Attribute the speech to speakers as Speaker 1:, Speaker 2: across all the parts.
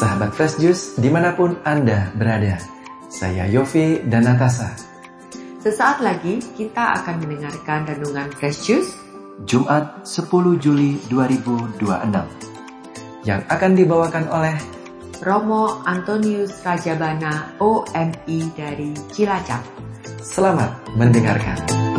Speaker 1: Sahabat Fresh Juice dimanapun Anda berada, saya Yofi dan Natasha.
Speaker 2: Sesaat lagi kita akan mendengarkan renungan Fresh Juice
Speaker 1: Jumat 10 Juli 2026 yang akan dibawakan oleh
Speaker 2: Romo Antonius Rajabana OMI dari Cilacap.
Speaker 1: Selamat mendengarkan.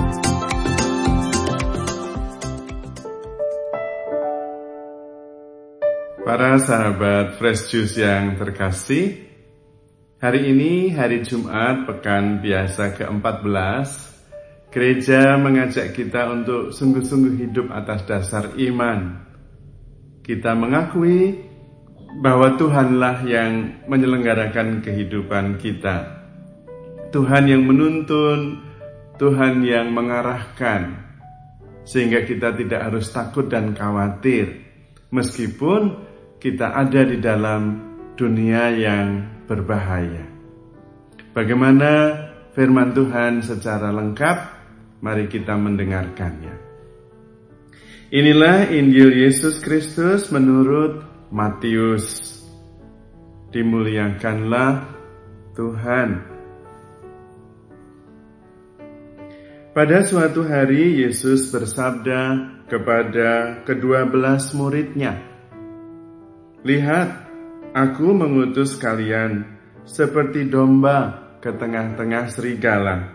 Speaker 3: Para sahabat Fresh Juice yang terkasih, hari ini hari Jumat pekan biasa ke-14, gereja mengajak kita untuk sungguh-sungguh hidup atas dasar iman. Kita mengakui bahwa Tuhanlah yang menyelenggarakan kehidupan kita. Tuhan yang menuntun, Tuhan yang mengarahkan, sehingga kita tidak harus takut dan khawatir, meskipun kita ada di dalam dunia yang berbahaya. Bagaimana firman Tuhan secara lengkap? Mari kita mendengarkannya. Inilah Injil Yesus Kristus menurut Matius. Dimuliakanlah Tuhan. Pada suatu hari Yesus bersabda kepada ke-12 muridnya, "Lihat, aku mengutus kalian seperti domba ke tengah-tengah serigala.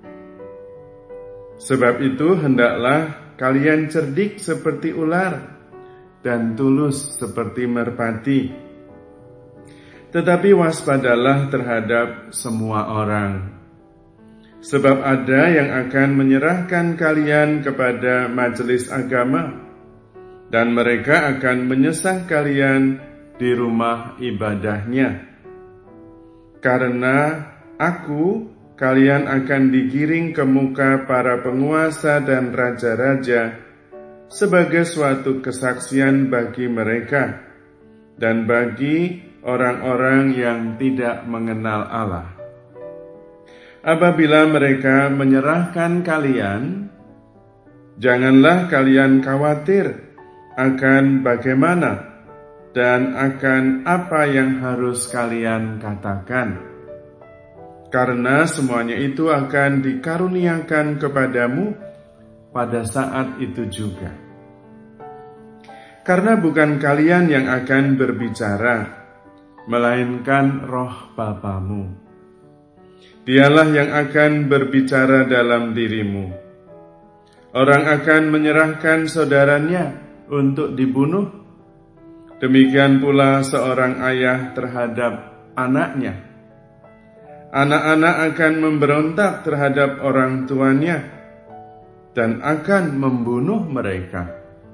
Speaker 3: Sebab itu hendaklah kalian cerdik seperti ular dan tulus seperti merpati. Tetapi waspadalah terhadap semua orang. Sebab ada yang akan menyerahkan kalian kepada majelis agama, dan mereka akan menyesah kalian di rumah ibadahnya. Karena kalian akan digiring ke muka para penguasa dan raja-raja sebagai suatu kesaksian bagi mereka dan bagi orang-orang yang tidak mengenal Allah. Apabila mereka menyerahkan kalian, janganlah kalian khawatir akan bagaimana dan akan apa yang harus kalian katakan, karena semuanya itu akan dikaruniakan kepadamu pada saat itu juga. Karena bukan kalian yang akan berbicara, melainkan Roh Bapamu. Dialah yang akan berbicara dalam dirimu. Orang akan menyerahkan saudaranya untuk dibunuh. Demikian pula seorang ayah terhadap anaknya. Anak-anak akan memberontak terhadap orang tuanya dan akan membunuh mereka.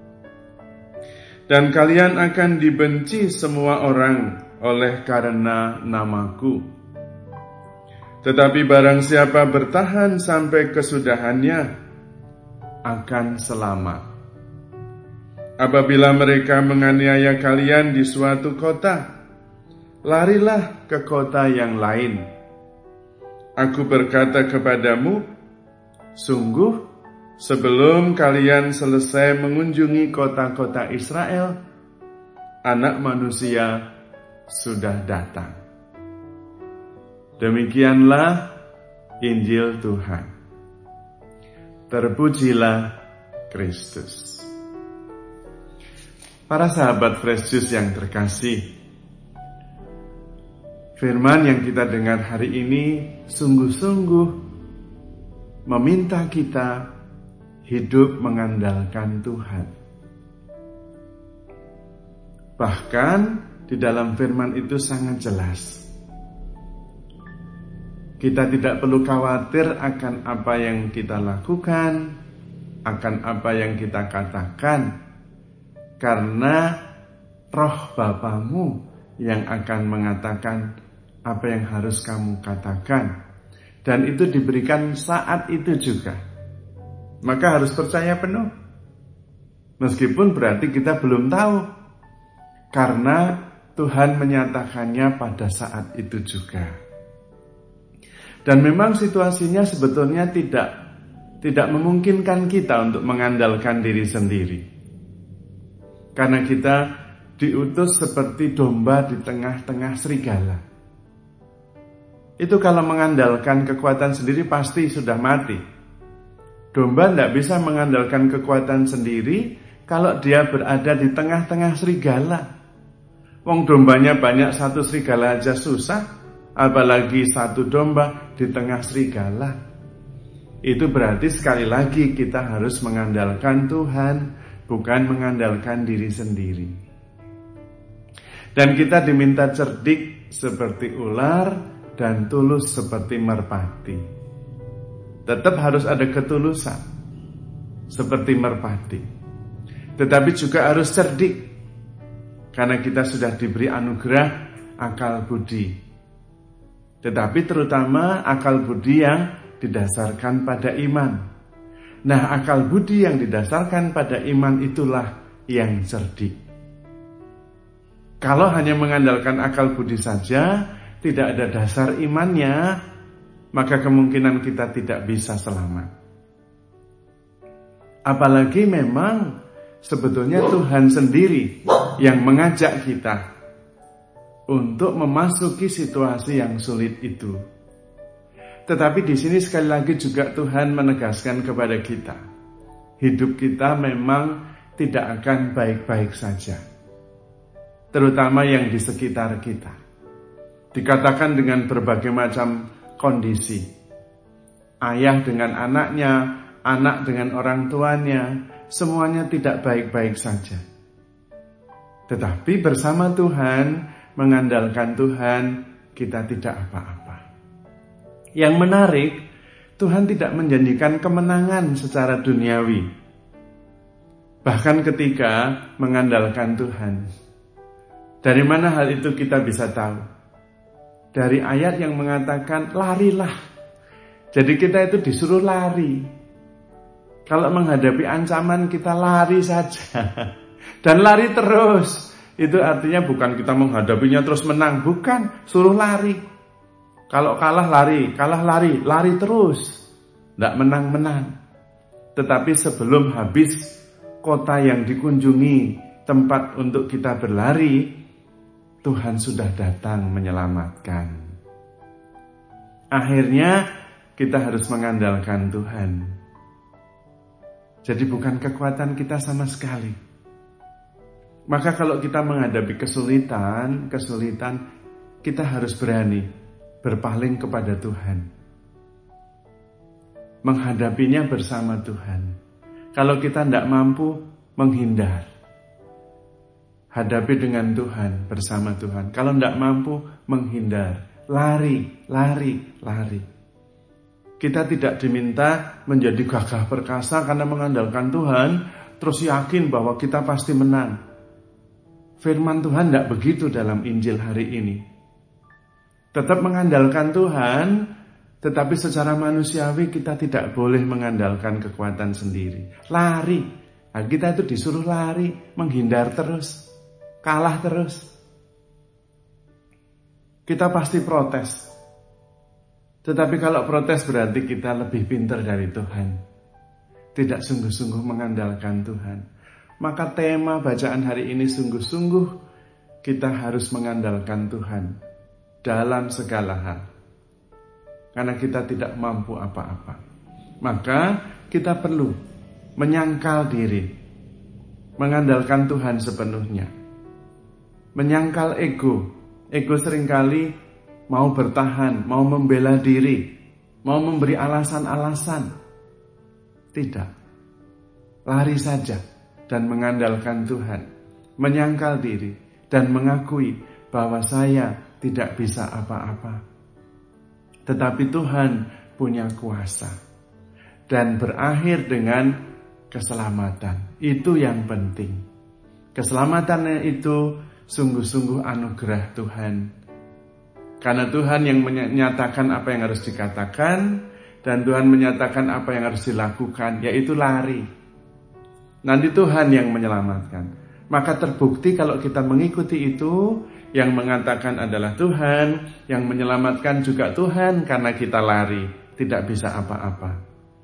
Speaker 3: Dan kalian akan dibenci semua orang oleh karena namaku. Tetapi barang siapa bertahan sampai kesudahannya akan selamat. Apabila mereka menganiaya kalian di suatu kota, larilah ke kota yang lain. Aku berkata kepadamu, sungguh sebelum kalian selesai mengunjungi kota-kota Israel, Anak Manusia sudah datang. Demikianlah Injil Tuhan. Terpujilah Kristus. Para sahabat Fresh Juice yang terkasih, firman yang kita dengar hari ini sungguh-sungguh meminta kita hidup mengandalkan Tuhan. Bahkan di dalam firman itu sangat jelas. Kita tidak perlu khawatir akan apa yang kita lakukan, akan apa yang kita katakan, karena Roh Bapamu yang akan mengatakan apa yang harus kamu katakan. Dan itu diberikan saat itu juga. Maka harus percaya penuh. Meskipun berarti kita belum tahu. Karena Tuhan menyatakannya pada saat itu juga. Dan memang situasinya sebetulnya tidak memungkinkan kita untuk mengandalkan diri sendiri. Karena kita diutus seperti domba di tengah-tengah serigala. Itu kalau mengandalkan kekuatan sendiri pasti sudah mati. Domba tidak bisa mengandalkan kekuatan sendiri kalau dia berada di tengah-tengah serigala. Wong dombanya banyak, satu serigala aja susah, apalagi satu domba di tengah serigala. Itu berarti sekali lagi kita harus mengandalkan Tuhan, bukan mengandalkan diri sendiri. Dan kita diminta cerdik seperti ular dan tulus seperti merpati. Tetap harus ada ketulusan seperti merpati, tetapi juga harus cerdik, karena kita sudah diberi anugerah akal budi. Tetapi terutama akal budi yang didasarkan pada iman. Nah, akal budi yang didasarkan pada iman itulah yang cerdik. Kalau hanya mengandalkan akal budi saja, tidak ada dasar imannya, maka kemungkinan kita tidak bisa selamat. Apalagi memang sebetulnya Tuhan sendiri yang mengajak kita untuk memasuki situasi yang sulit itu. Tetapi di sini sekali lagi juga Tuhan menegaskan kepada kita, hidup kita memang tidak akan baik-baik saja, terutama yang di sekitar kita. Dikatakan dengan berbagai macam kondisi, ayah dengan anaknya, anak dengan orang tuanya, semuanya tidak baik-baik saja. Tetapi bersama Tuhan, mengandalkan Tuhan, kita tidak apa-apa. Yang menarik, Tuhan tidak menjanjikan kemenangan secara duniawi. Bahkan ketika mengandalkan Tuhan. Dari mana hal itu kita bisa tahu? Dari ayat yang mengatakan larilah. Jadi kita itu disuruh lari. Kalau menghadapi ancaman kita lari saja. Dan lari terus. Itu artinya bukan kita menghadapinya terus menang. Bukan, suruh lari. Kalau kalah lari, lari terus. Tidak menang-menang. Tetapi sebelum habis kota yang dikunjungi, tempat untuk kita berlari, Tuhan sudah datang menyelamatkan. Akhirnya kita harus mengandalkan Tuhan. Jadi bukan kekuatan kita sama sekali. Maka kalau kita menghadapi kesulitan, kita harus berani berpaling kepada Tuhan. Menghadapinya bersama Tuhan. Kalau kita tidak mampu, menghindar. Hadapi dengan Tuhan, bersama Tuhan. Kalau tidak mampu, menghindar. Lari. Kita tidak diminta menjadi gagah perkasa karena mengandalkan Tuhan, terus yakin bahwa kita pasti menang. Firman Tuhan tidak begitu dalam Injil hari ini. Tetap mengandalkan Tuhan, tetapi secara manusiawi kita tidak boleh mengandalkan kekuatan sendiri. Lari. Nah, kita itu disuruh lari, menghindar terus, kalah terus. Kita pasti protes. Tetapi kalau protes berarti kita lebih pintar dari Tuhan. Tidak sungguh-sungguh mengandalkan Tuhan. Maka tema bacaan hari ini sungguh-sungguh kita harus mengandalkan Tuhan dalam segala hal. Karena kita tidak mampu apa-apa. Maka kita perlu menyangkal diri. Mengandalkan Tuhan sepenuhnya. Menyangkal ego. Ego seringkali mau bertahan, mau membela diri, mau memberi alasan-alasan. Tidak. Lari saja dan mengandalkan Tuhan. Menyangkal diri dan mengakui bahwa saya tidak bisa apa-apa. Tetapi Tuhan punya kuasa. Dan berakhir dengan keselamatan. Itu yang penting. Keselamatannya itu sungguh-sungguh anugerah Tuhan. Karena Tuhan yang menyatakan apa yang harus dikatakan, dan Tuhan menyatakan apa yang harus dilakukan, yaitu lari. Nanti Tuhan yang menyelamatkan. Maka terbukti kalau kita mengikuti itu, yang mengatakan adalah Tuhan, yang menyelamatkan juga Tuhan, karena kita lari, tidak bisa apa-apa.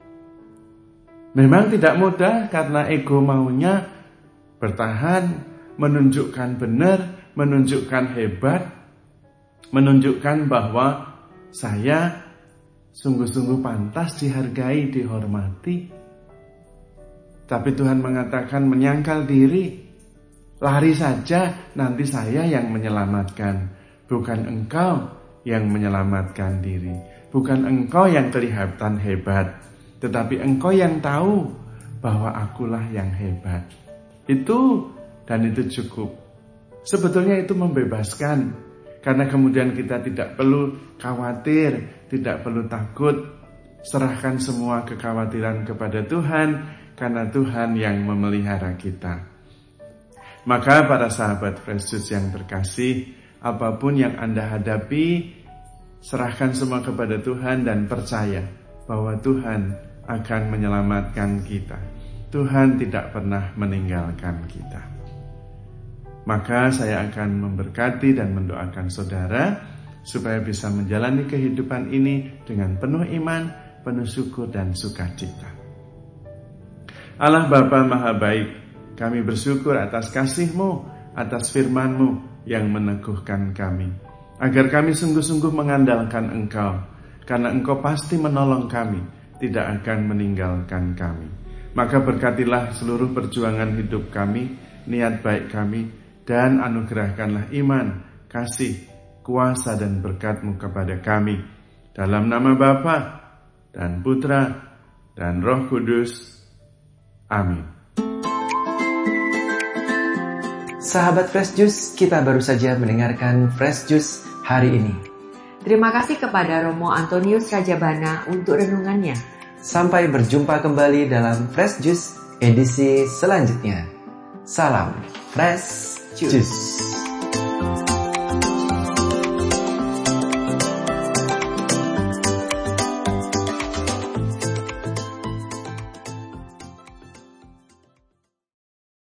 Speaker 3: Memang tidak mudah karena ego maunya bertahan, menunjukkan benar, menunjukkan hebat, menunjukkan bahwa saya sungguh-sungguh pantas dihargai, dihormati. Tapi Tuhan mengatakan menyangkal diri, lari saja, nanti saya yang menyelamatkan. Bukan engkau yang menyelamatkan diri, bukan engkau yang kelihatan hebat, tetapi engkau yang tahu bahwa akulah yang hebat. Itu cukup. Sebetulnya itu membebaskan, karena kemudian kita tidak perlu khawatir, tidak perlu takut. Serahkan semua kekhawatiran kepada Tuhan, karena Tuhan yang memelihara kita. Maka para sahabat Fresh Juice yang terkasih, apapun yang Anda hadapi, serahkan semua kepada Tuhan dan percaya bahwa Tuhan akan menyelamatkan kita. Tuhan tidak pernah meninggalkan kita. Maka saya akan memberkati dan mendoakan saudara supaya bisa menjalani kehidupan ini dengan penuh iman, penuh syukur dan sukacita. Allah Bapa Maha Baik, kami bersyukur atas kasih-Mu, atas firman-Mu yang meneguhkan kami, agar kami sungguh-sungguh mengandalkan Engkau, karena Engkau pasti menolong kami, tidak akan meninggalkan kami. Maka berkatilah seluruh perjuangan hidup kami, niat baik kami, dan anugerahkanlah iman, kasih, kuasa dan berkat-Mu kepada kami. Dalam nama Bapa dan Putra dan Roh Kudus. Amin.
Speaker 1: Sahabat Fresh Juice, kita baru saja mendengarkan Fresh Juice hari ini.
Speaker 2: Terima kasih kepada Romo Antonius Rajabana untuk renungannya.
Speaker 1: Sampai berjumpa kembali dalam Fresh Juice edisi selanjutnya. Salam Fresh Juice.